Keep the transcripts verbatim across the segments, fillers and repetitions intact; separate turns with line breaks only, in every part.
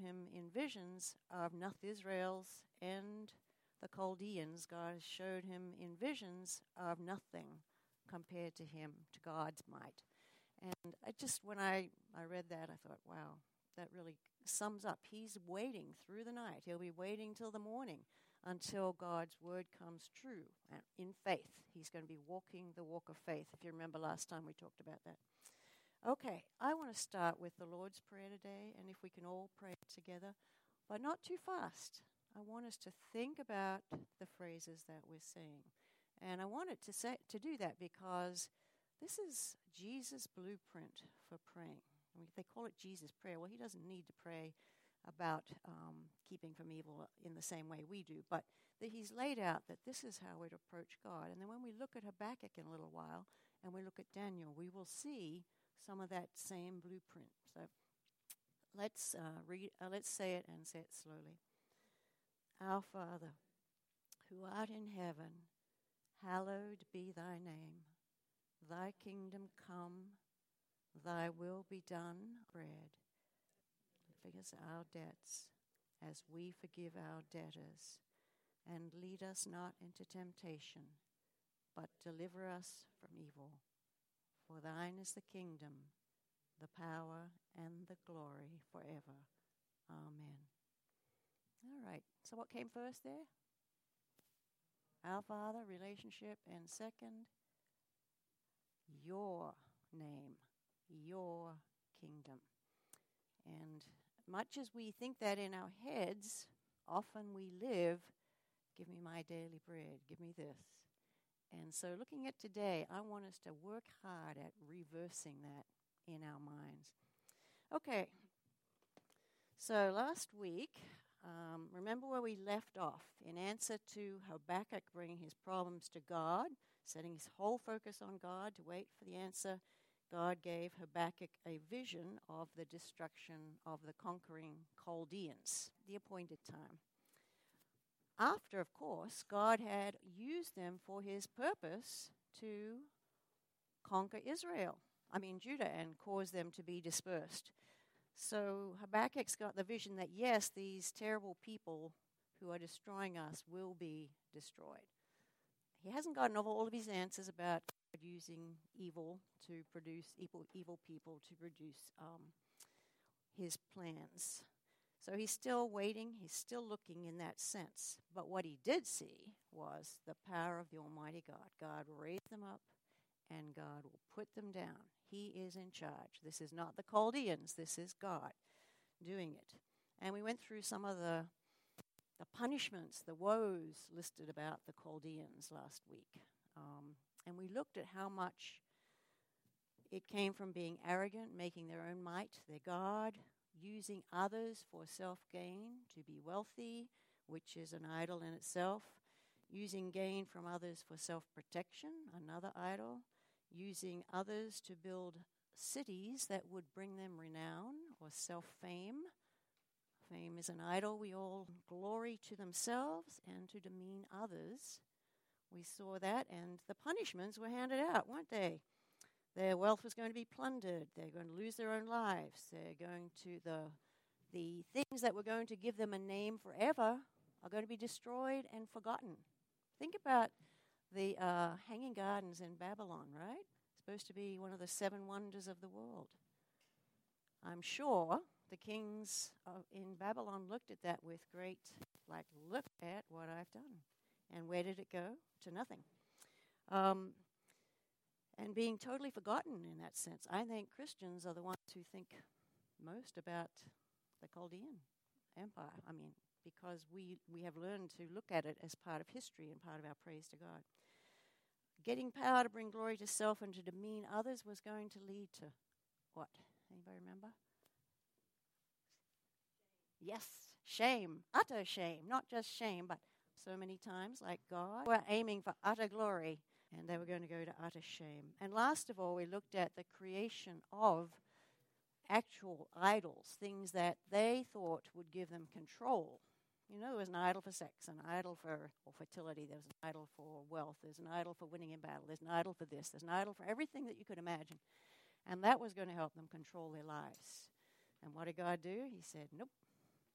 him in visions of Nath Israel's and the Chaldeans. God showed him in visions of nothing compared to him, to God's might. And I just, when I, I read that, I thought, wow, that really sums up. He's waiting through the night. He'll be waiting till the morning until God's word comes true. And in faith, he's going to be walking the walk of faith, if you remember last time we talked about that. Okay, I want to start with the Lord's Prayer today, and if we can all pray together, but not too fast. I want us to think about the phrases that we're saying. And I wanted to say to do that because this is Jesus' blueprint for praying. I mean, they call it Jesus' prayer. Well, he doesn't need to pray about um, keeping from evil in the same way we do, but that he's laid out that this is how we'd approach God. And then when we look at Habakkuk in a little while, and we look at Daniel, we will see some of that same blueprint. So let's uh, read. Uh, let's say it and say it slowly. Our Father, who art in heaven, hallowed be thy name. Thy kingdom come, thy will be done. Bread. Forgive us our debts, as we forgive our debtors. And lead us not into temptation, but deliver us from evil. For thine is the kingdom, the power, and the glory forever. Amen. All right. So what came first there? Our Father, relationship, and second, your name, your kingdom. And much as we think that in our heads, often we live, give me my daily bread, give me this. And so looking at today, I want us to work hard at reversing that in our minds. Okay, so last week, um, remember where we left off. In answer to Habakkuk bringing his problems to God, setting his whole focus on God to wait for the answer, God gave Habakkuk a vision of the destruction of the conquering Chaldeans, the appointed time. After, of course, God had used them for his purpose to conquer Israel, I mean Judah, and cause them to be dispersed. So Habakkuk's got the vision that, yes, these terrible people who are destroying us will be destroyed. He hasn't gotten all of his answers about God using evil to produce evil, evil people to produce um, his plans. So he's still waiting, he's still looking in that sense. But what he did see was the power of the Almighty God. God raised them up, and God will put them down. He is in charge. This is not the Chaldeans, this is God doing it. And we went through some of the, the punishments, the woes listed about the Chaldeans last week. Um, and we looked at how much it came from being arrogant, making their own might their God, using others for self-gain, to be wealthy, which is an idol in itself, using gain from others for self-protection, another idol, using others to build cities that would bring them renown or self-fame. Fame is an idol. We all glory to themselves and to demean others. We saw that, and the punishments were handed out, weren't they? Their wealth was going to be plundered. They're going to lose their own lives. They're going to, the the things that were going to give them a name forever are going to be destroyed and forgotten. Think about the uh, Hanging Gardens in Babylon, right? Supposed to be one of the seven wonders of the world. I'm sure the kings of, in Babylon looked at that with great, like, look at what I've done. And where did it go? To nothing. Um, and being totally forgotten in that sense. I think Christians are the ones who think most about the Chaldean Empire. I mean, because we, we have learned to look at it as part of history and part of our praise to God. Getting power to bring glory to self and to demean others was going to lead to what? Anybody remember? Yes, shame, utter shame, not just shame, but so many times, like God, we're aiming for utter glory, and they were going to go to utter shame. And last of all, we looked at the creation of actual idols, things that they thought would give them control. You know, there was an idol for sex, an idol for or fertility, there was an idol for wealth, there's an idol for winning in battle, there's an idol for this, there's an idol for everything that you could imagine. And that was going to help them control their lives. And what did God do? He said, nope,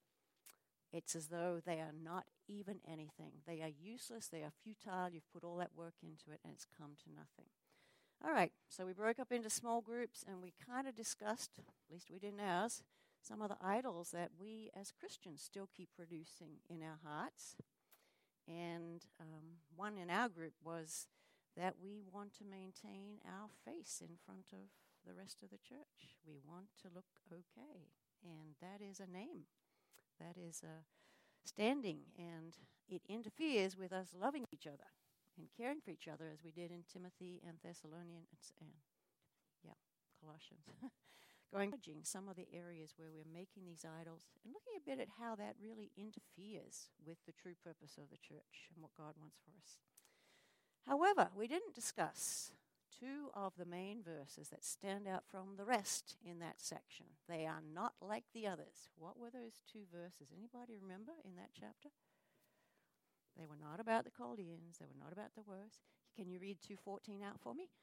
It's as though they are not even anything. They are useless, they are futile, you've put all that work into it and it's come to nothing. All right, so we broke up into small groups and we kind of discussed, at least we did in ours, some of the idols that we as Christians still keep producing in our hearts. And um, one in our group was that we want to maintain our face in front of the rest of the church. We want to look okay, and that is a name. That is a standing, and it interferes with us loving each other and caring for each other as we did in Timothy and Thessalonians and, yeah, Colossians. Going some of the areas where we're making these idols and looking a bit at how that really interferes with the true purpose of the church and what God wants for us. However, we didn't discuss two of the main verses that stand out from the rest in that section. They are not like the others. What were those two verses? Anybody remember in that chapter? They were not about the Chaldeans. They were not about the woes. Can you read two fourteen out for me?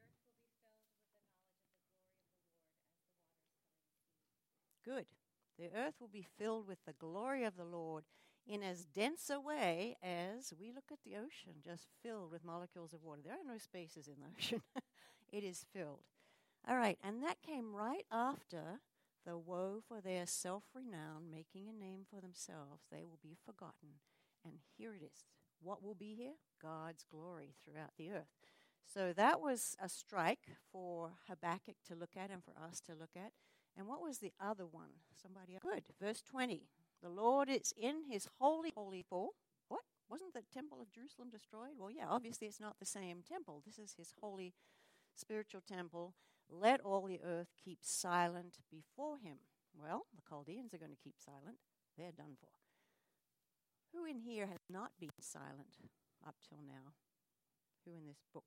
Good. The earth will be filled with the glory of the Lord in as dense a way as we look at the ocean, just filled with molecules of water. There are no spaces in the ocean. It is filled. All right, and that came right after the woe for their self-renown, making a name for themselves. They will be forgotten. And here it is. What will be here? God's glory throughout the earth. So that was a strike for Habakkuk to look at and for us to look at. And what was the other one? Somebody else? Good. Verse twenty. The Lord is in his holy, holy temple. What? Wasn't the temple of Jerusalem destroyed? Well, yeah, obviously it's not the same temple. This is his holy spiritual temple. Let all the earth keep silent before him. Well, the Chaldeans are going to keep silent. They're done for. Who in here has not been silent up till now? Who in this book?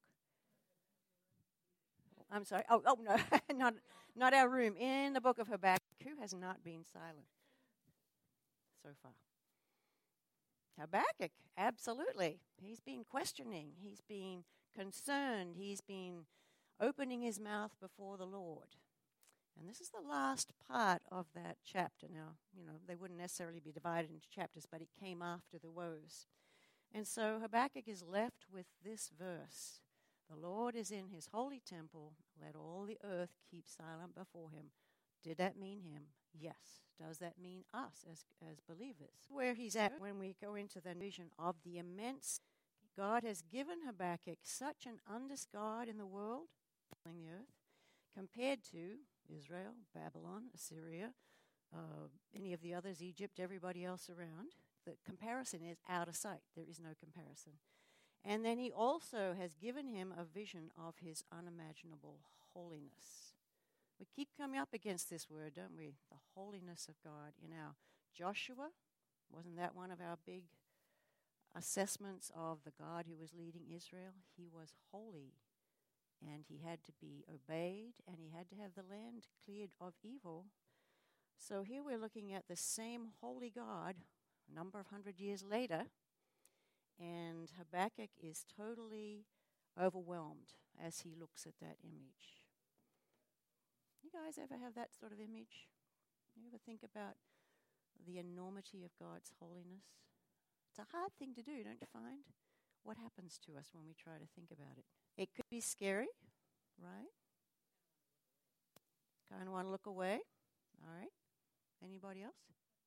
I'm sorry. Oh, oh no, not not our room. In the book of Habakkuk, who has not been silent so far? Habakkuk, absolutely. He's been questioning. He's been concerned. He's been opening his mouth before the Lord. And this is the last part of that chapter. Now, you know, they wouldn't necessarily be divided into chapters, but it came after the woes. And so Habakkuk is left with this verse. The Lord is in his holy temple. Let all the earth keep silent before him. Did that mean him? Yes. Does that mean us as, as believers? Where he's at when we go into the vision of the immense, God has given Habakkuk such an undiscovered God in the world, the earth, compared to Israel, Babylon, Assyria, uh, any of the others, Egypt, everybody else around. The comparison is out of sight. There is no comparison. And then he also has given him a vision of his unimaginable holiness. We keep coming up against this word, don't we? The holiness of God. In our Joshua, wasn't that one of our big assessments of the God who was leading Israel? He was holy, and he had to be obeyed, and he had to have the land cleared of evil. So here we're looking at the same holy God a number of hundred years later, and Habakkuk is totally overwhelmed as he looks at that image. You guys ever have that sort of image? You ever think about the enormity of God's holiness? It's a hard thing to do, don't you find? What happens to us when we try to think about it? It could be scary, right? Kind of want to look away. All right. Anybody else?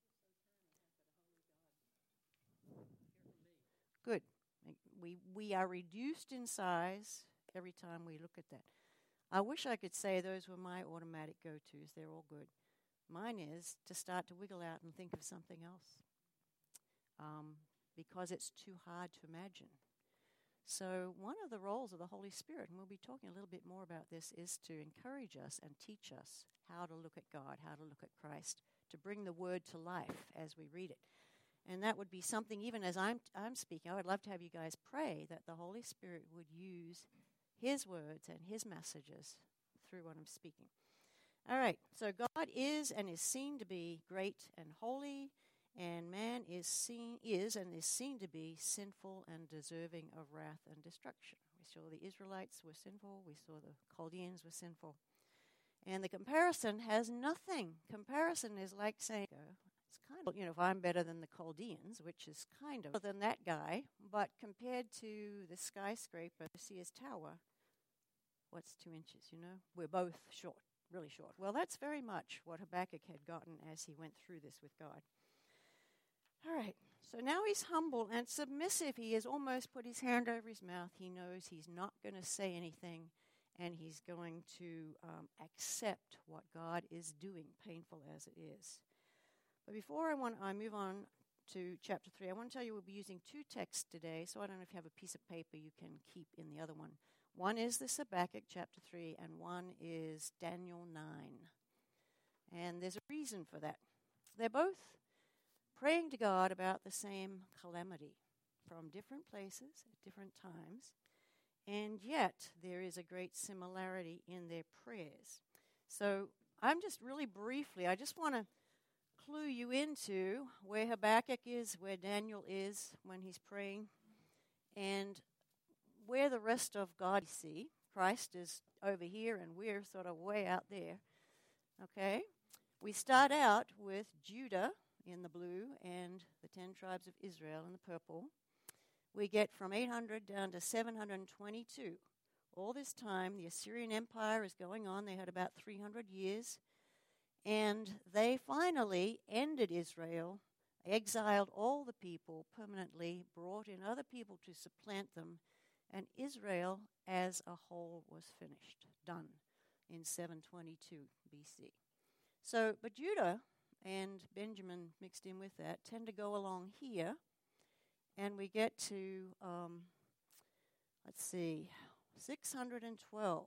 Good. We we are reduced in size every time we look at that. I wish I could say those were my automatic go-tos. They're all good. Mine is to start to wiggle out and think of something else um, because it's too hard to imagine. So one of the roles of the Holy Spirit, and we'll be talking a little bit more about this, is to encourage us and teach us how to look at God, how to look at Christ, to bring the Word to life as we read it. And that would be something, even as I'm I'm speaking, I would love to have you guys pray that the Holy Spirit would use his words and his messages through what I'm speaking. All right, so God is and is seen to be great and holy, and man is seen is and is seen to be sinful and deserving of wrath and destruction. We saw the Israelites were sinful, we saw the Chaldeans were sinful. And the comparison has nothing. Comparison is like saying, It's kind of, you know, if I'm better than the Chaldeans, which is kind of than that guy, but compared to the skyscraper, the Sears Tower, what's two inches, you know? We're both short, really short. Well, that's very much what Habakkuk had gotten as he went through this with God. All right, so now he's humble and submissive. He has almost put his hand over his mouth. He knows he's not going to say anything, and he's going to um, accept what God is doing, painful as it is. But before I want I move on to chapter three, I want to tell you we'll be using two texts today, so I don't know if you have a piece of paper you can keep in the other one. One is this Habakkuk chapter three, and one is Daniel nine. And there's a reason for that. They're both praying to God about the same calamity from different places at different times, and yet there is a great similarity in their prayers. So I'm just really briefly, I just want to clue you into where Habakkuk is, where Daniel is when he's praying, and where the rest of God see. Christ is over here, and we're sort of way out there. Okay? We start out with Judah in the blue and the ten tribes of Israel in the purple. We get from eight hundred down to seven hundred twenty-two. All this time, the Assyrian Empire is going on. They had about three hundred years. And they finally ended Israel, exiled all the people permanently, brought in other people to supplant them, and Israel as a whole was finished, done, in seven twenty-two B C. So, but Judah and Benjamin mixed in with that tend to go along here, and we get to, um, let's see, six hundred twelve.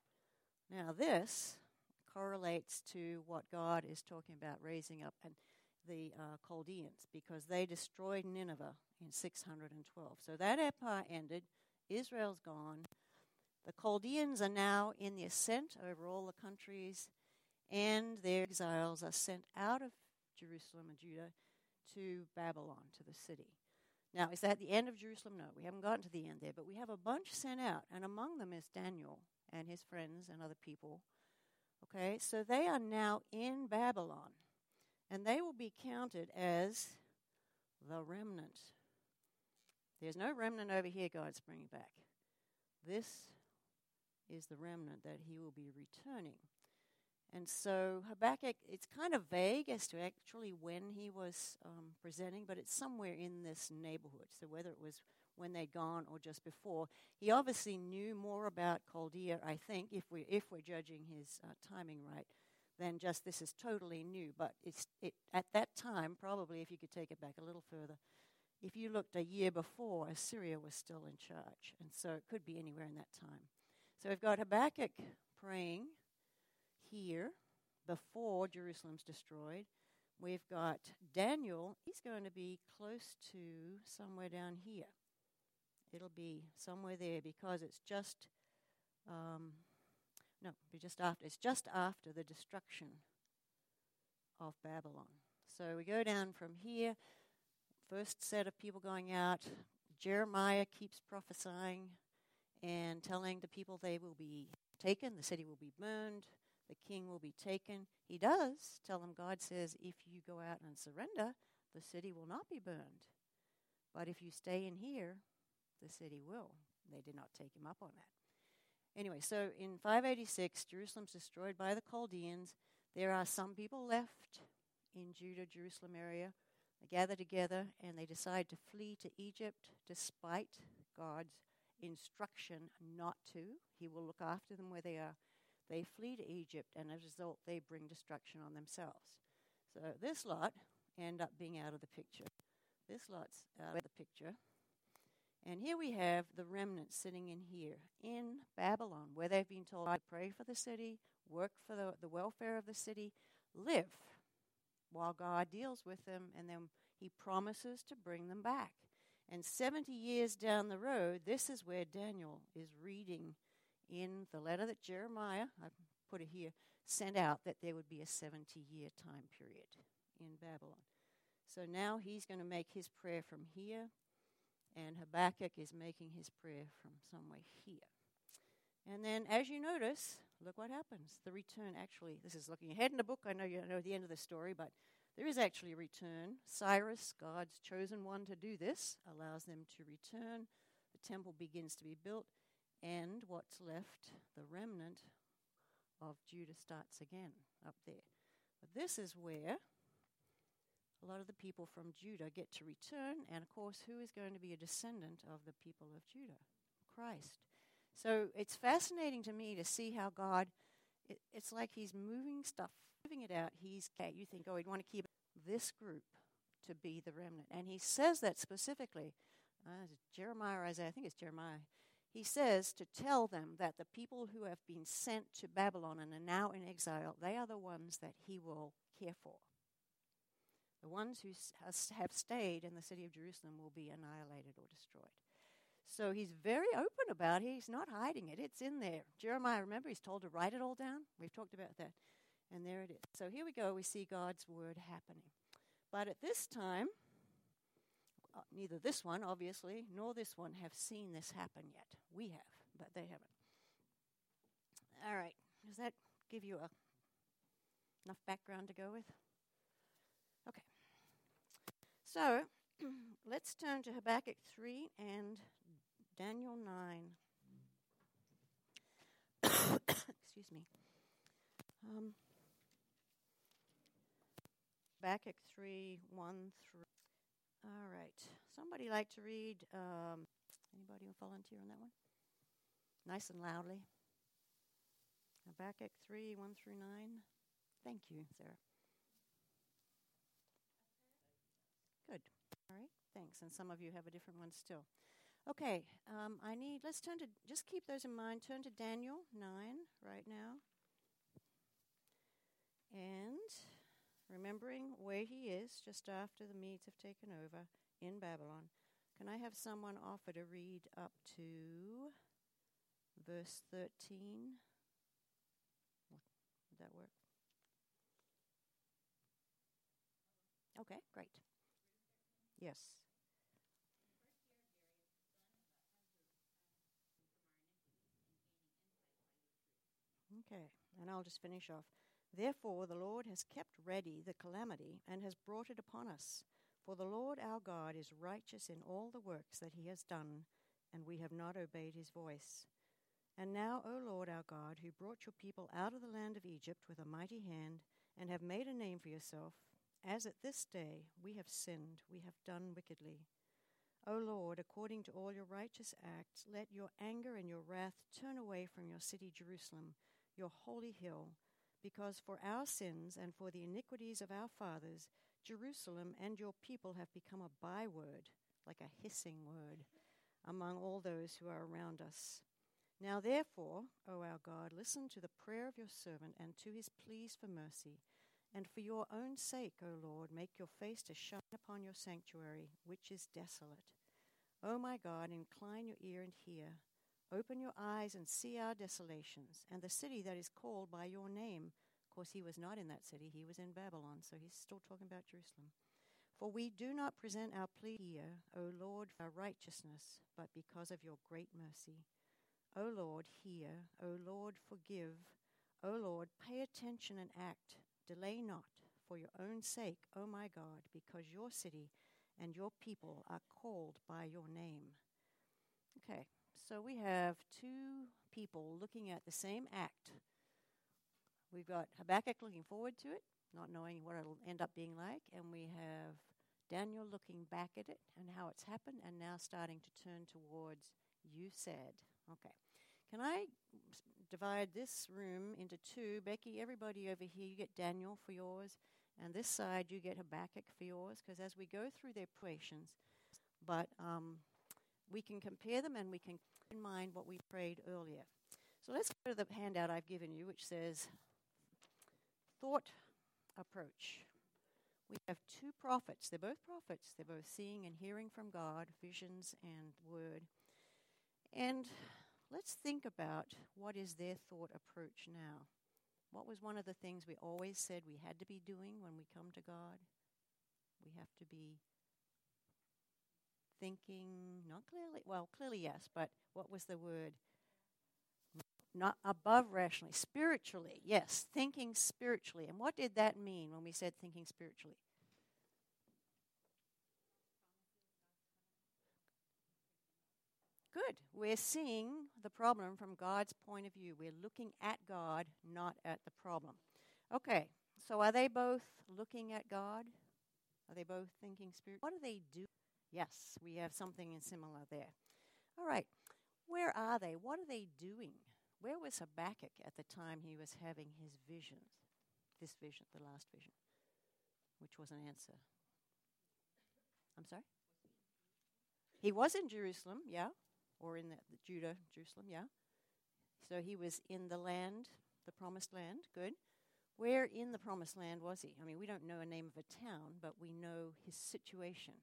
Now this correlates to what God is talking about raising up and the uh, Chaldeans, because they destroyed Nineveh in six hundred twelve. So that empire ended. Israel's gone. The Chaldeans are now in the ascent over all the countries, and their exiles are sent out of Jerusalem and Judah to Babylon, to the city. Now, is that the end of Jerusalem? No, we haven't gotten to the end there, but we have a bunch sent out, and among them is Daniel and his friends and other people. Okay, so they are now in Babylon, and they will be counted as the remnant. There's no remnant over here God's bringing back. This is the remnant that he will be returning. And so Habakkuk, it's kind of vague as to actually when he was um, presenting, but it's somewhere in this neighborhood. So whether it was when they'd gone or just before, he obviously knew more about Chaldea, I think, if, we, if we're judging his uh, timing right, than just this is totally new. But it's it at that time, probably if you could take it back a little further, if you looked a year before, Assyria was still in charge. And so it could be anywhere in that time. So we've got Habakkuk praying here before Jerusalem's destroyed. We've got Daniel. He's going to be close to somewhere down here. It'll be somewhere there because it's just, um, no, be just after. It's just after the destruction of Babylon. So we go down from here. First set of people going out. Jeremiah keeps prophesying and telling the people they will be taken. The city will be burned. The king will be taken. He does tell them, God says, if you go out and surrender, the city will not be burned. But if you stay in here, the city will. They did not take him up on that. Anyway, so in five eighty-six, Jerusalem's destroyed by the Chaldeans. There are some people left in Judah, Jerusalem area. They gather together and they decide to flee to Egypt despite God's instruction not to. He will look after them where they are. They flee to Egypt, and as a result, they bring destruction on themselves. So this lot end up being out of the picture. This lot's out of the picture. And here we have the remnant sitting in here, in Babylon, where they've been told to pray for the city, work for the, the welfare of the city, live while God deals with them, and then he promises to bring them back. And seventy years down the road, this is where Daniel is reading in the letter that Jeremiah, I put it here, sent out, that there would be a seventy-year time period in Babylon. So now he's going to make his prayer from here, and Habakkuk is making his prayer from somewhere here. And then, as you notice, look what happens. The return, actually, this is looking ahead in the book. I know you know the end of the story, but there is actually a return. Cyrus, God's chosen one to do this, allows them to return. The temple begins to be built, and what's left, the remnant of Judah, starts again up there. But this is where a lot of the people from Judah get to return, and of course, who is going to be a descendant of the people of Judah? Christ. So it's fascinating to me to see how God, it, it's like he's moving stuff, moving it out. He's, you think, oh, he'd want to keep this group to be the remnant. And he says that specifically. Uh, Jeremiah or Isaiah, I think it's Jeremiah. He says to tell them that the people who have been sent to Babylon and are now in exile, they are the ones that he will care for. The ones who have stayed in the city of Jerusalem will be annihilated or destroyed. So he's very open about it. He's not hiding it. It's in there. Jeremiah, remember, he's told to write it all down. We've talked about that. And there it is. So here we go. We see God's word happening. But at this time, uh, neither this one, obviously, nor this one have seen this happen yet. We have, but they haven't. All right. Does that give you a, enough background to go with? Okay. So let's turn to Habakkuk three and Daniel nine. Excuse me. Um, Habakkuk three, one through. All right. Somebody like to read? Um, anybody will volunteer on that one? Nice and loudly. Habakkuk three, one through nine. Thank you, Sarah. Good. All right. Thanks. And some of you have a different one still. Okay. Um, I need, let's turn to, just keep those in mind. Turn to Daniel nine right now. And remembering where he is just after the Medes have taken over in Babylon, can I have someone offer to read up to verse thirteen? Would that work? Okay, great. Yes. Okay, and I'll just finish off. Therefore the Lord has kept ready the calamity and has brought it upon us. For the Lord our God is righteous in all the works that he has done, and we have not obeyed his voice. And now, O Lord our God, who brought your people out of the land of Egypt with a mighty hand, and have made a name for yourself, as at this day we have sinned, we have done wickedly. O Lord, according to all your righteous acts, let your anger and your wrath turn away from your city Jerusalem, your holy hill, because for our sins and for the iniquities of our fathers, Jerusalem and your people have become a byword, like a hissing word, among all those who are around us. Now therefore, O our God, listen to the prayer of your servant and to his pleas for mercy. And for your own sake, O Lord, make your face to shine upon your sanctuary, which is desolate. O my God, incline your ear and hear. Open your eyes and see our desolations, and the city that is called by your name. Of course, he was not in that city. He was in Babylon, so he's still talking about Jerusalem. For we do not present our plea here, O Lord, for our righteousness, but because of your great mercy. O Lord, hear. O Lord, forgive. O Lord, pay attention and act. Delay not, for your own sake, O my God, because your city and your people are called by your name. Okay, so we have two people looking at the same act. We've got Habakkuk looking forward to it, not knowing what it'll end up being like, and we have Daniel looking back at it and how it's happened, and now starting to turn towards you said. Okay. Can I divide this room into two? Becky, everybody over here, you get Daniel for yours, and this side you get Habakkuk for yours, because as we go through their questions, but um, we can compare them and we can keep in mind what we prayed earlier. So let's go to the handout I've given you, which says thought approach. We have two prophets. They're both prophets. They're both seeing and hearing from God, visions and word. And let's think about what is their thought approach now. What was one of the things we always said we had to be doing when we come to God? We have to be thinking, not clearly, well, clearly yes, but what was the word? not above rationally, spiritually. Yes, thinking spiritually. And what did that mean when we said thinking spiritually? Good. We're seeing the problem from God's point of view. We're looking at God, not at the problem. Okay, so are they both looking at God? Are they both thinking spirit? What do they do? Yes, we have something similar there. All right, where are they? What are they doing? Where was Habakkuk at the time he was having his vision? This vision, the last vision, which was an answer. I'm sorry? He was in Jerusalem, yeah. Or in the, the Judah, Jerusalem, yeah. So he was in the land, the promised land, good. Where in the promised land was he? I mean, we don't know a name of a town, but we know his situation.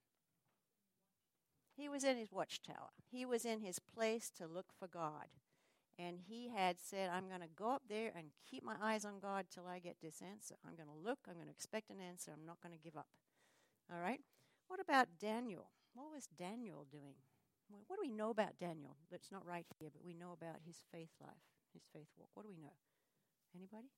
He was in his watchtower. He was in his place to look for God. And he had said, I'm going to go up there and keep my eyes on God till I get this answer. I'm going to look, I'm going to expect an answer, I'm not going to give up. All right? What about Daniel? What was Daniel doing? What do we know about Daniel? That's not right here, but we know about his faith life, his faith walk. What do we know? Anybody?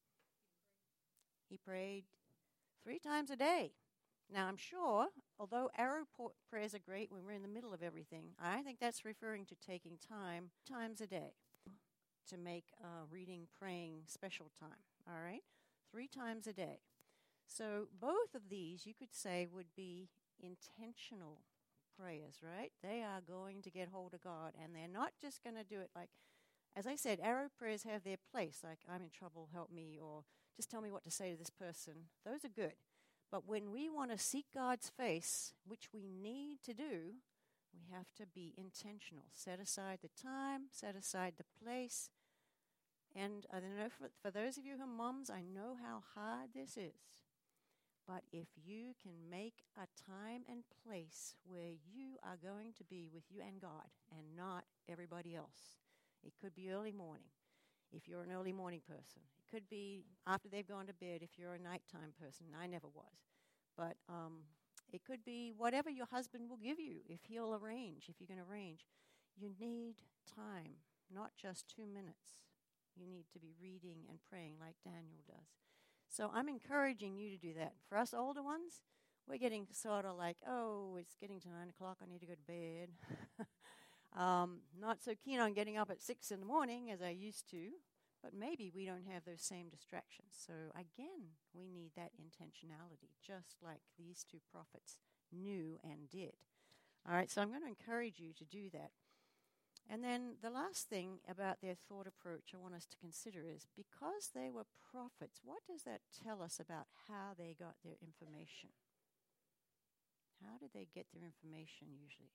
He prayed three times a day. Now, I'm sure, although arrow prayers are great when we're in the middle of everything, I think that's referring to taking time, times a day, to make uh, reading, praying special time, all right? Three times a day. So both of these, you could say, would be intentional prayers, right? They are going to get hold of God, and they're not just going to do it like, as I said, arrow prayers have their place, like I'm in trouble, help me, or just tell me what to say to this person. Those are good. But when we want to seek God's face, which we need to do, we have to be intentional. Set aside the time, set aside the place. And I don't know, for, for those of you who are moms, I know how hard this is. But if you can make a time and place where you are going to be with you and God and not everybody else. It could be early morning if you're an early morning person. It could be after they've gone to bed if you're a nighttime person. I never was. But um, it could be whatever your husband will give you if he'll arrange, if you can arrange. You need time, not just two minutes. You need to be reading and praying like Daniel does. So I'm encouraging you to do that. For us older ones, we're getting sort of like, oh, it's getting to nine o'clock, I need to go to bed. um, not so keen on getting up at six in the morning as I used to, but maybe we don't have those same distractions. So again, we need that intentionality, just like these two prophets knew and did. All right, so I'm going to encourage you to do that. And then the last thing about their thought approach I want us to consider is because they were prophets, what does that tell us about how they got their information? How did they get their information usually?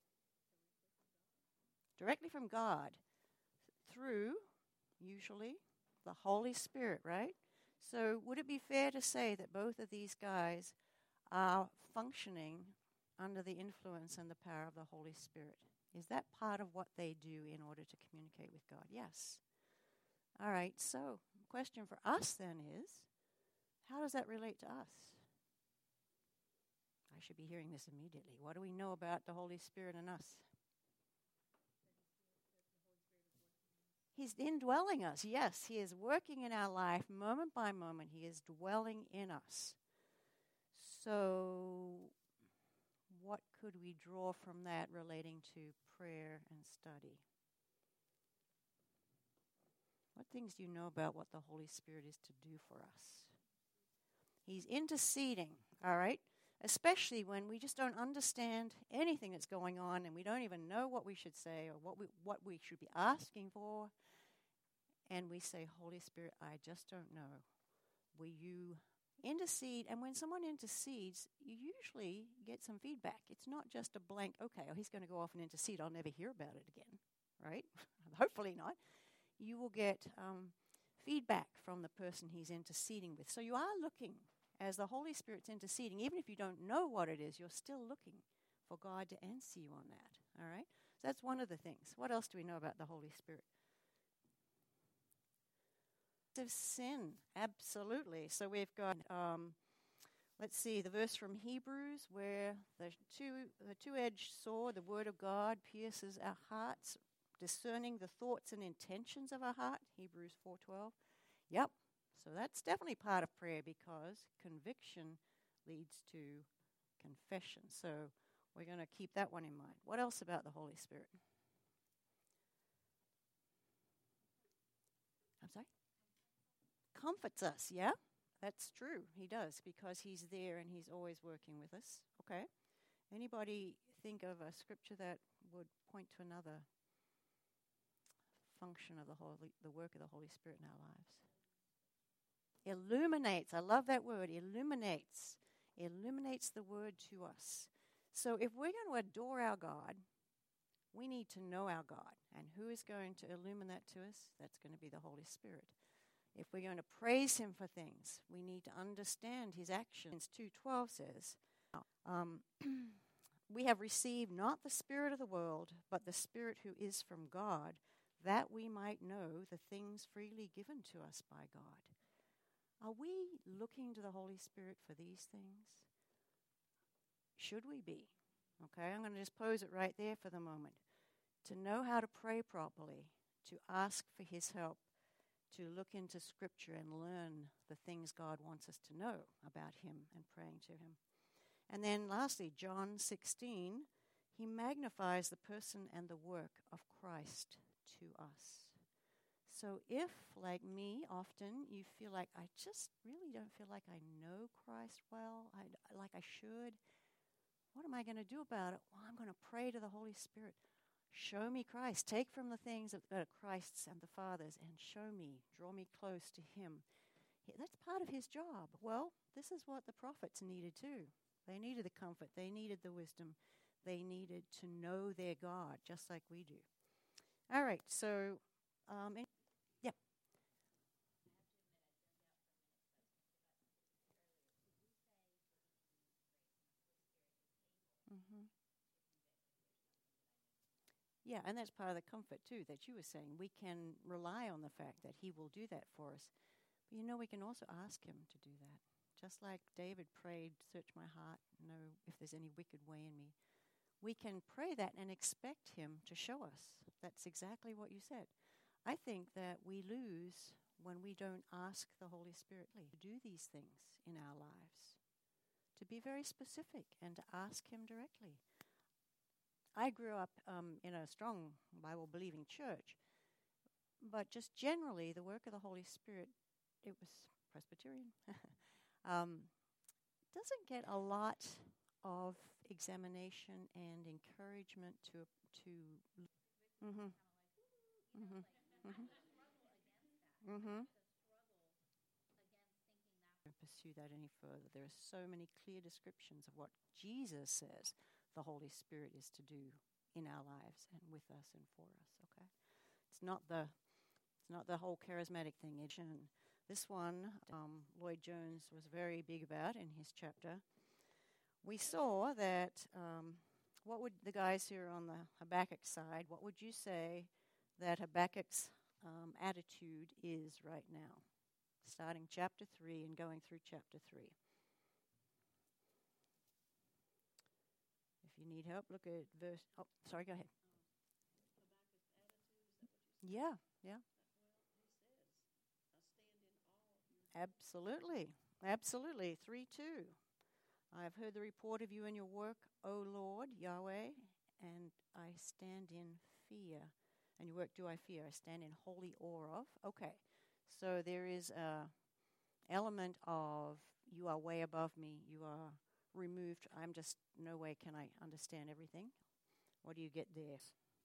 Directly from God, through, usually, the Holy Spirit, right? So would it be fair to say that both of these guys are functioning under the influence and the power of the Holy Spirit? Is that part of what they do in order to communicate with God? Yes. All right, so the question for us then is, how does that relate to us? I should be hearing this immediately. What do we know about the Holy Spirit and us? He's indwelling us. Yes, he is working in our life moment by moment. He is dwelling in us. So what could we draw from that relating to prayer and study? What things do you know about what the Holy Spirit is to do for us? He's interceding, all right? Especially when we just don't understand anything that's going on and we don't even know what we should say or what we what we should be asking for. And we say, Holy Spirit, I just don't know. Will you intercede? And when someone intercedes, you usually get some feedback. It's not just a blank, okay, oh, he's going to go off and intercede. I'll never hear about it again, right? Hopefully not. You will get um, feedback from the person he's interceding with. So you are looking, as the Holy Spirit's interceding, even if you don't know what it is, you're still looking for God to answer you on that, all right? So that's one of the things. What else do we know about the Holy Spirit? Of sin, absolutely. So we've got, um, let's see, the verse from Hebrews where the two, the two-edged sword, the Word of God, pierces our hearts, discerning the thoughts and intentions of our heart, Hebrews four twelve. Yep, so that's definitely part of prayer because conviction leads to confession. So we're going to keep that one in mind. What else about the Holy Spirit? I'm sorry? Comforts us, yeah? That's true. He does because he's there and he's always working with us. Okay. Anybody think of a scripture that would point to another function of the Holy, the work of the Holy Spirit in our lives? Illuminates. I love that word. Illuminates. Illuminates the word to us. So if we're going to adore our God, we need to know our God. And who is going to illuminate that to us? That's going to be the Holy Spirit. If we're going to praise him for things, we need to understand his actions. two twelve says, um, we have received not the spirit of the world, but the Spirit who is from God, that we might know the things freely given to us by God. Are we looking to the Holy Spirit for these things? Should we be? Okay, I'm going to just pose it right there for the moment. To know how to pray properly, to ask for his help, to look into Scripture and learn the things God wants us to know about him and praying to him. And then lastly, John sixteen, he magnifies the person and the work of Christ to us. So if, like me, often you feel like, I just really don't feel like I know Christ well, I, like I should, what am I going to do about it? Well, I'm going to pray to the Holy Spirit. Show me Christ. Take from the things of uh, Christ's and the Father's and show me, draw me close to him. He, that's part of his job. Well, this is what the prophets needed too. They needed the comfort. They needed the wisdom. They needed to know their God, just like we do. All right, so, um, any, yeah. Mm-hmm. Yeah, and that's part of the comfort too that you were saying. We can rely on the fact that he will do that for us. But you know, we can also ask him to do that. Just like David prayed, search my heart, know if there's any wicked way in me. We can pray that and expect him to show us. That's exactly what you said. I think that we lose when we don't ask the Holy Spirit to do these things in our lives, to be very specific and to ask him directly. I grew up um, in a strong Bible-believing church, but just generally the work of the Holy Spirit, it was Presbyterian, um, doesn't get a lot of examination and encouragement to to. Mm-hmm. Mm-hmm. Mm-hmm. Mm-hmm. Pursue that any further. There are so many clear descriptions of what Jesus says the Holy Spirit is to do in our lives and with us and for us. Okay, it's not the it's not the whole charismatic thing. This one, um, Lloyd Jones was very big about in his chapter. We saw that. Um, what would the guys here on the Habakkuk side? What would you say that Habakkuk's um, attitude is right now? Starting chapter three and going through chapter three. If you need help, look at verse. Oh, sorry, go ahead. Yeah, yeah. Absolutely, absolutely. three two. I have heard the report of you and your work, O Lord, Yahweh, and I stand in fear. And your work do I fear. I stand in holy awe of. Okay, so there is a element of you are way above me. You are removed. I'm just, no way can I understand everything. What do you get there?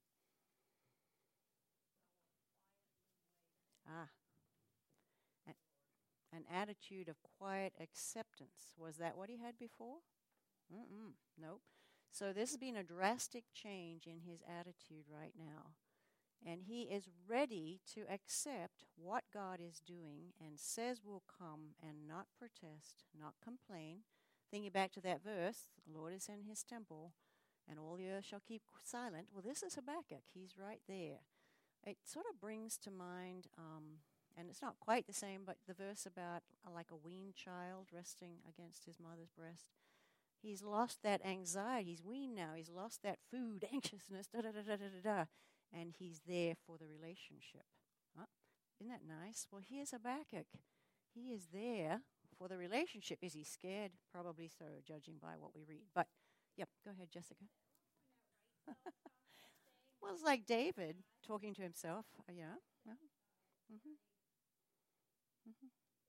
Ah, an, an attitude of quiet acceptance. Was that what he had before? Mm-mm, nope. So this has been a drastic change in his attitude right now. And he is ready to accept what God is doing and says will come and not protest, not complain. Thinking back to that verse, the Lord is in his temple and all the earth shall keep silent. Well, this is Habakkuk. He's right there. It sort of brings to mind, um, and it's not quite the same, but the verse about uh, like a weaned child resting against his mother's breast. He's lost that anxiety. He's weaned now. He's lost that food, anxiousness, da da da da da da. and he's there for the relationship. Huh? Isn't that nice? Well, here's Habakkuk. He is there for the relationship. Is he scared? Probably so, judging by what we read. But, yep, go ahead, Jessica. Well, it's like David talking to himself. Uh, yeah. yeah. Mm-hmm. Mm-hmm.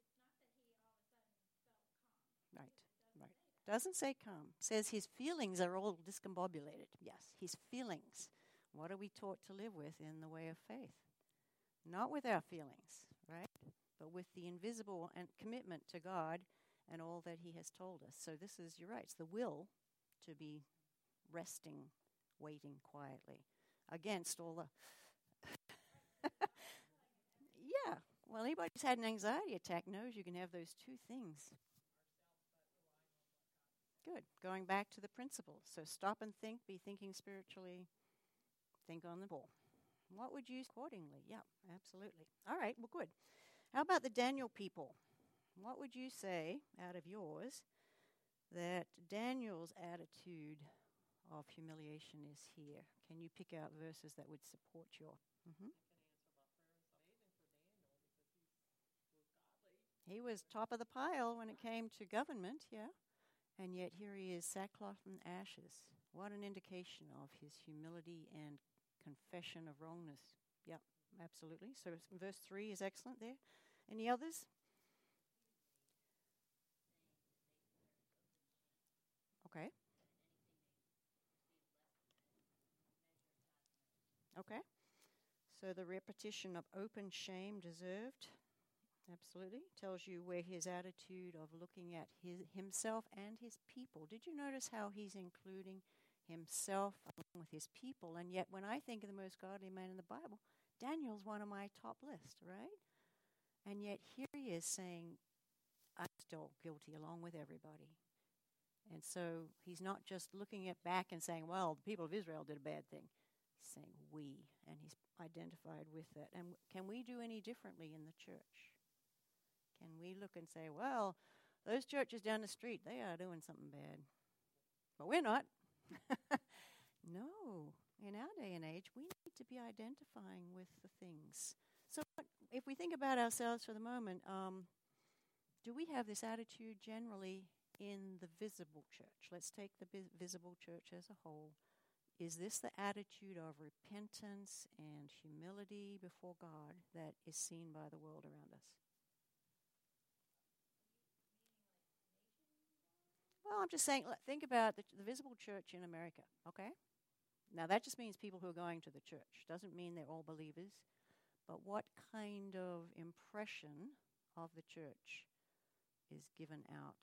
Right, right. Doesn't say calm. Says his feelings are all discombobulated. Yes, his feelings. What are we taught to live with in the way of faith? Not with our feelings, right? But with the invisible and commitment to God and all that he has told us. So this is, you're right, it's the will to be resting, waiting quietly against all the... yeah, well, anybody who's had an anxiety attack knows you can have those two things. Good. Going back to the principles. So stop and think, be thinking spiritually, think on the ball. What would you use accordingly? Yeah, absolutely. All right, well, good. How about the Daniel people? What would you say out of yours that Daniel's attitude of humiliation is here? Can you pick out verses that would support your... Mm-hmm. He was top of the pile when it came to government, yeah. And yet here he is, sackcloth and ashes. What an indication of his humility and confession of wrongness. Yep, absolutely. So verse three is excellent there. Any others? Okay. Okay. So the repetition of open shame deserved. Absolutely. Tells you where his attitude of looking at his, himself and his people. Did you notice how he's including himself along with his people? And yet when I think of the most godly man in the Bible, Daniel's one of my top list, right? And yet here he is saying, I'm still guilty along with everybody. And so he's not just looking at back and saying, well, the people of Israel did a bad thing. He's saying we, and he's identified with that. And can we do any differently in the church? Can we look and say, well, those churches down the street, they are doing something bad. But we're not. No. In our day and age, we need to be identifying with the things. So if we think about ourselves for the moment, um, do we have this attitude generally in the visible church? Let's take the vi- visible church as a whole. Is this the attitude of repentance and humility before God that is seen by the world around us? Well, I'm just saying, think about the, the visible church in America, okay? Now, that just means people who are going to the church. Doesn't mean they're all believers. But what kind of impression of the church is given out?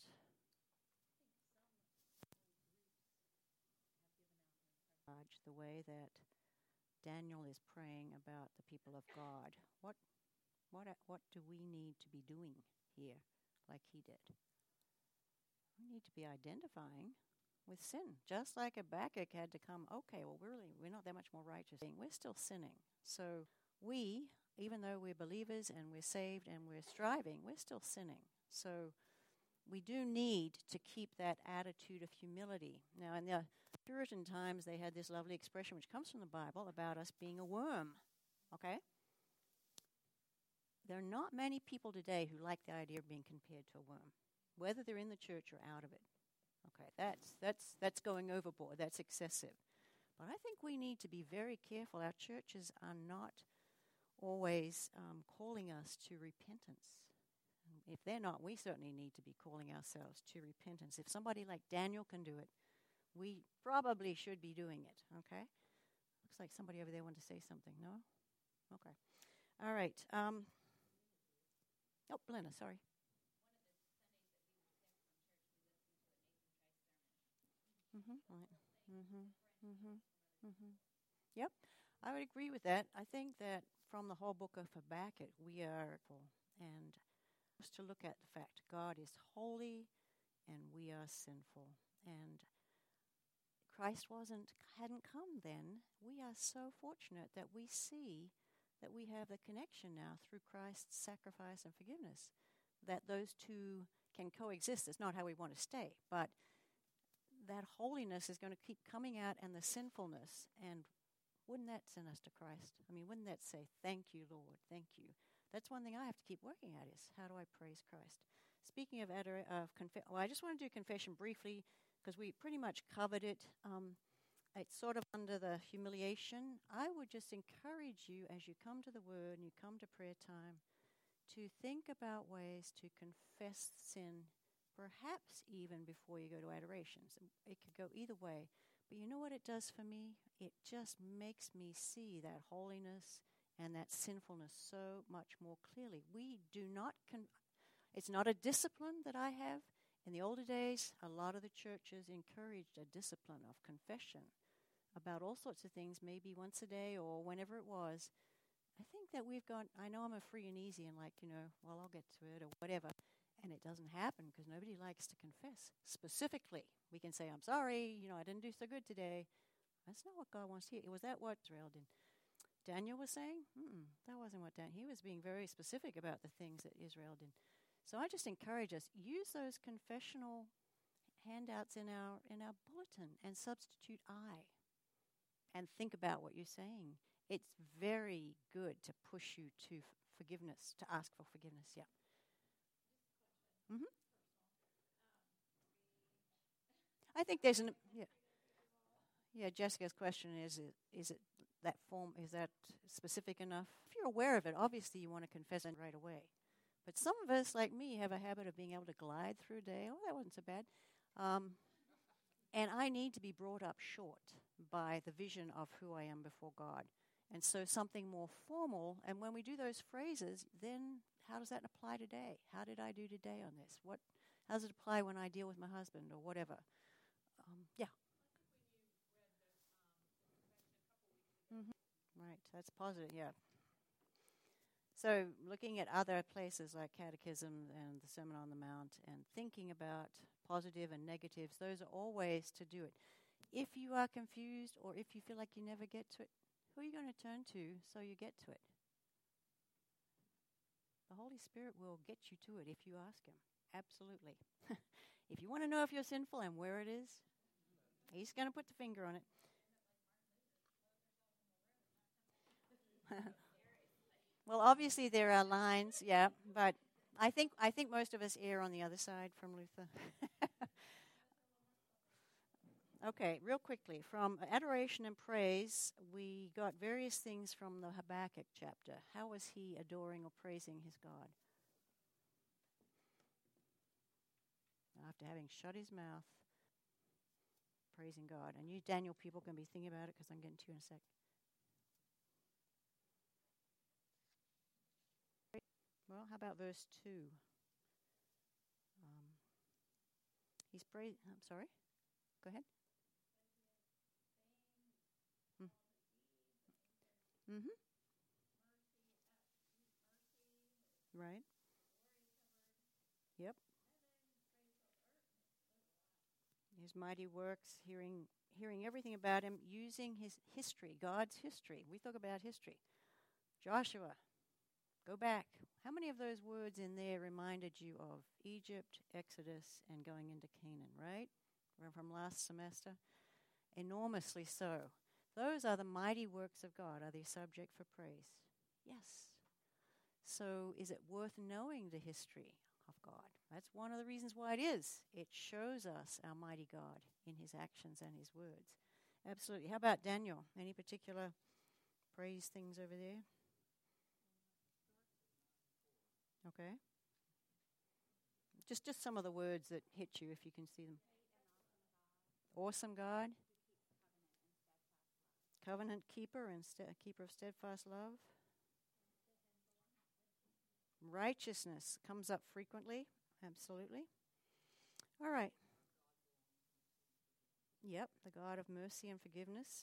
The way that Daniel is praying about the people of God. What, what, what do we need to be doing here like he did? We need to be identifying with sin. Just like Habakkuk had to come, okay, well, we're really, we're not that much more righteous. We're still sinning. So we, even though we're believers and we're saved and we're striving, we're still sinning. So we do need to keep that attitude of humility. Now, in the Puritan times, they had this lovely expression, which comes from the Bible, about us being a worm, okay? There are not many people today who like the idea of being compared to a worm, whether they're in the church or out of it. Okay, that's that's that's going overboard. That's excessive. But I think we need to be very careful. Our churches are not always um, calling us to repentance. If they're not, we certainly need to be calling ourselves to repentance. If somebody like Daniel can do it, we probably should be doing it, okay? Looks like somebody over there wanted to say something, no? Okay. All right. Um, oh, Belinda, sorry. Mm-hmm. Right. Mm-hmm. Mm-hmm. Mm-hmm. Yep, I would agree with that. I think that from the whole book of Habakkuk, we are full, and just to look at the fact God is holy and we are sinful, and Christ wasn't hadn't come then. We are so fortunate that we see that we have the connection now through Christ's sacrifice and forgiveness, that those two can coexist. It's not how we want to stay, but that holiness is going to keep coming out, and the sinfulness, and Wouldn't that send us to Christ? I mean, wouldn't that say, thank you, Lord, thank you? That's one thing I have to keep working at is, how do I praise Christ? Speaking of, ador- of conf- well, I just want to do confession briefly because we pretty much covered it. Um, it's sort of under the humiliation. I would just encourage you as you come to the Word and you come to prayer time to think about ways to confess sin, perhaps even before you go to adorations. It could go either way. But you know what it does for me? It just makes me see that holiness and that sinfulness so much more clearly. We do not, con- it's not a discipline that I have. In the older days, a lot of the churches encouraged a discipline of confession about all sorts of things, maybe once a day or whenever it was. I think that we've gone, I know I'm a free and easy and like, you know, well, I'll get to it or whatever. And it doesn't happen because nobody likes to confess. Specifically, we can say, I'm sorry, you know, I didn't do so good today. That's not what God wants to hear. Was that what Israel did? Daniel was saying? Mm-mm, that wasn't what Daniel, he was being very specific about the things that Israel did. So I just encourage us, use those confessional handouts in our in our bulletin and substitute I. And think about what you're saying. It's very good to push you to f- forgiveness, to ask for forgiveness, yeah. Mm-hmm. I think there's an yeah, yeah. Jessica's question is: it, is it that form? Is that specific enough? If you're aware of it, obviously you want to confess it right away. But some of us, like me, have a habit of being able to glide through a day. Oh, that wasn't so bad. Um, and I need to be brought up short by the vision of who I am before God. And so something more formal. And when we do those phrases, then how does that apply today? How did I do today on this? What? How does it apply when I deal with my husband or whatever? Um, yeah. hmm Right. That's positive. Yeah. So looking at other places like Catechism and the Sermon on the Mount and thinking about positive and negatives, those are all ways to do it. If you are confused or if you feel like you never get to it, who are you going to turn to so you get to it? The Holy Spirit will get you to it if you ask Him. Absolutely. If you want to know if you're sinful and where it is, He's going to put the finger on it. Well, obviously there are lines, yeah, but I think I think most of us err on the other side from Luther. Okay, real quickly, from adoration and praise, we got various things from the Habakkuk chapter. How was he adoring or praising his God? After having shut his mouth, praising God. And you Daniel people can be thinking about it because I'm getting to you in a sec. Well, how about verse two? Um, he's praising. I'm sorry. Go ahead. Mm. Mm-hmm. Right. Yep. His mighty works, hearing hearing everything about him, using his history, God's history. We talk about history. Joshua, go back. How many of those words in there reminded you of Egypt, Exodus, and going into Canaan, right? From last semester? Enormously so. Those are the mighty works of God. Are they subject for praise? Yes. So is it worth knowing the history of God? That's one of the reasons why it is. It shows us our mighty God in his actions and his words. Absolutely. How about Daniel? Any particular praise things over there? Okay. Just just some of the words that hit you if you can see them. Awesome God. Covenant keeper and st- keeper of steadfast love. Righteousness comes up frequently. Absolutely. All right. Yep, the God of mercy and forgiveness.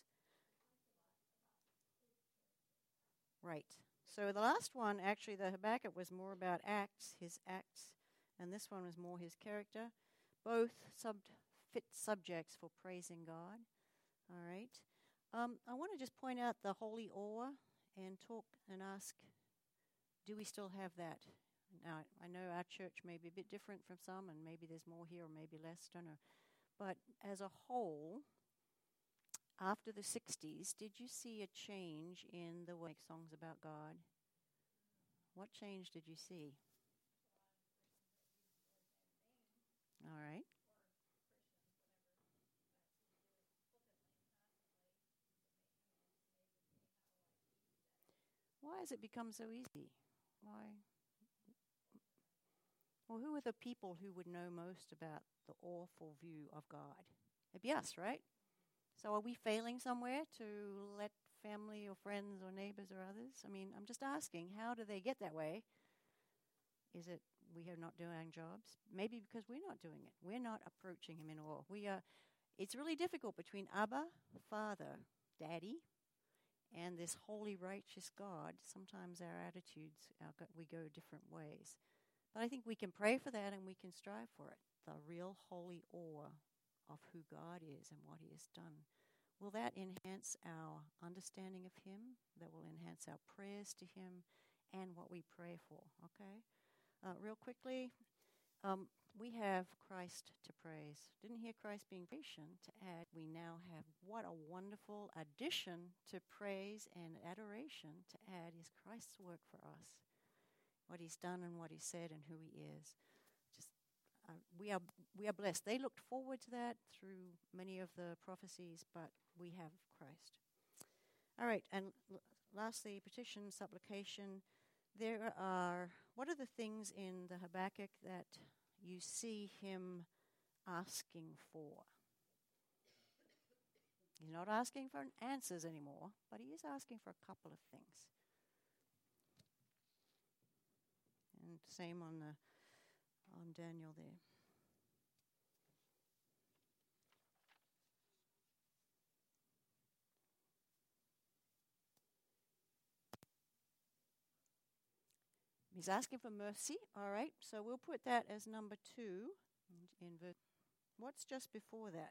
Right. So the last one, actually, the Habakkuk was more about acts, his acts, and this one was more his character. Both sub- fit subjects for praising God. All right. Um, I want to just point out the holy awe and talk and ask, do we still have that? Now, I know our church may be a bit different from some, and maybe there's more here or maybe less, don't know. But as a whole, after the sixties, did you see a change in the way they make songs about God? What change did you see? All right. Why has it become so easy? Why? Well, who are the people who would know most about the awful view of God? It'd be us, right? So are we failing somewhere to let family or friends or neighbors or others? I mean, I'm just asking, how do they get that way? Is it we are not doing our jobs? Maybe because we're not doing it. We're not approaching him in awe. We are. It's really difficult between Abba, Father, Daddy, and this holy, righteous God. Sometimes our attitudes, our, we go different ways. But I think we can pray for that and we can strive for it. The real holy awe of who God is and what he has done. Will that enhance our understanding of him? That will enhance our prayers to him and what we pray for, okay? Uh, real quickly, um, we have Christ to praise. Didn't hear Christ being patient to add. We now have what a wonderful addition to praise and adoration to add is Christ's work for us. What he's done and what he said and who he is. Just uh, we are we are blessed. They looked forward to that through many of the prophecies, but we have Christ. All right, and l- lastly, petition, supplication. There are, what are the things in the Habakkuk that you see him asking for? He's not asking for answers anymore, but he is asking for a couple of things. And same on the on Daniel there. He's asking for mercy. All right, so we'll put that as number two in, in verse. What's just before that?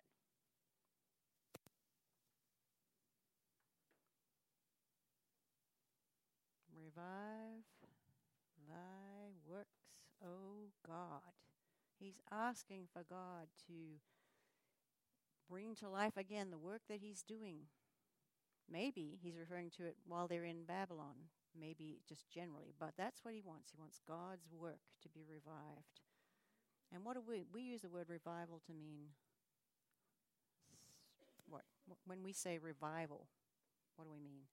Revive thy works, O God. He's asking for God to bring to life again the work that he's doing. Maybe he's referring to it while they're in Babylon, maybe just generally, but that's what he wants. He wants God's work to be revived. And what do we, we use the word revival to mean? What? When we say revival, what do we mean?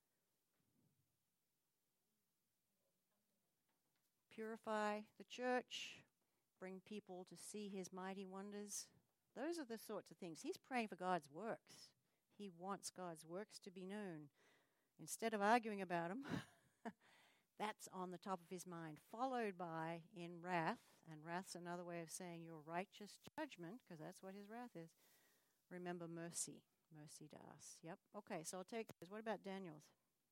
Purify the church, bring people to see his mighty wonders. Those are the sorts of things. He's praying for God's works. He wants God's works to be known. Instead of arguing about them, that's on the top of his mind, followed by in wrath, and wrath's another way of saying your righteous judgment, because that's what his wrath is. Remember mercy, mercy to us. Yep. Okay, so I'll take this. What about Daniel's?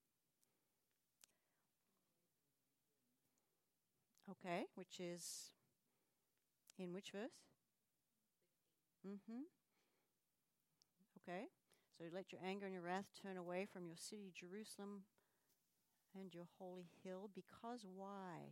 Okay, which is in which verse? Mm-hmm. Okay. So let your anger and your wrath turn away from your city, Jerusalem, and your holy hill. Because why?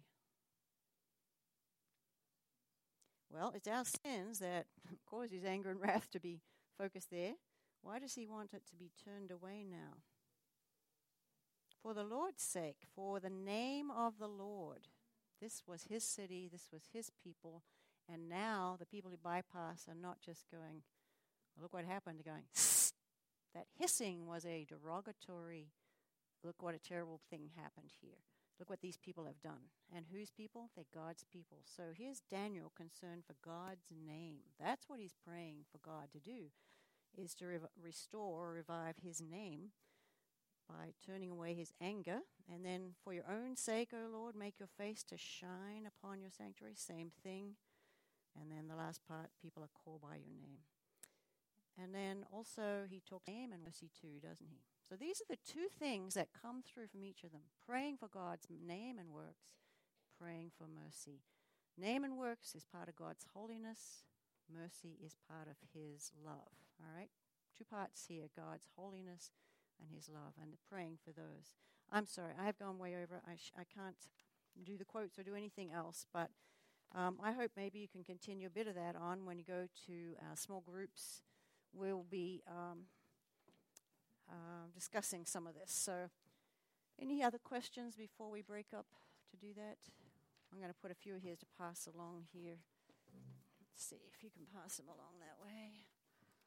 Well, it's our sins that cause his anger and wrath to be focused there. Why does he want it to be turned away now? For the Lord's sake, for the name of the Lord. This was his city, this was his people, and now the people who bypass are not just going, well, look what happened, they're going, that hissing was a derogatory, look what a terrible thing happened here. Look what these people have done. And whose people? They're God's people. So here's Daniel concerned for God's name. That's what he's praying for God to do, is to re- restore or revive his name by turning away his anger. And then for your own sake, O Lord, make your face to shine upon your sanctuary. Same thing. And then the last part, people are called by your name. And then also he talks name and mercy too, doesn't he? So these are the two things that come through from each of them. Praying for God's name and works, praying for mercy. Name and works is part of God's holiness. Mercy is part of his love. All right? Two parts here, God's holiness and his love, and praying for those. I'm sorry, I have gone way over. I, sh- I can't do the quotes or do anything else, but um, I hope maybe you can continue a bit of that on when you go to our small groups. We'll be um, um, discussing some of this. So, any other questions before we break up to do that? I'm going to put a few here to pass along here. Let's see if you can pass them along that way.